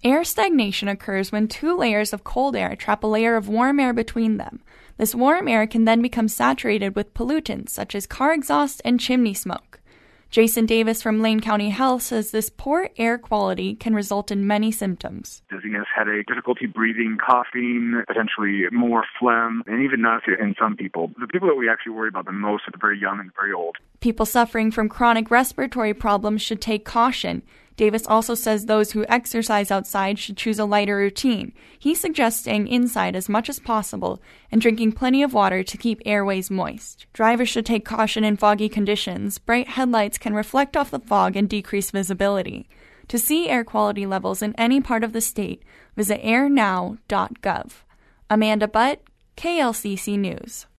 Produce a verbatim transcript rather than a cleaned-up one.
Air stagnation occurs when two layers of cold air trap a layer of warm air between them. This warm air can then become saturated with pollutants such as car exhaust and chimney smoke. Jason Davis from Lane County Health says this poor air quality can result in many symptoms. Dizziness, headache, difficulty breathing, coughing, potentially more phlegm, and even nausea in some people. The people that we actually worry about the most are the very young and very old. People suffering from chronic respiratory problems should take caution. Davis also says those who exercise outside should choose a lighter routine. He suggests staying inside as much as possible and drinking plenty of water to keep airways moist. Drivers should take caution in foggy conditions. Bright headlights can reflect off the fog and decrease visibility. To see air quality levels in any part of the state, visit air now dot gov. Amanda Butt, K L C C News.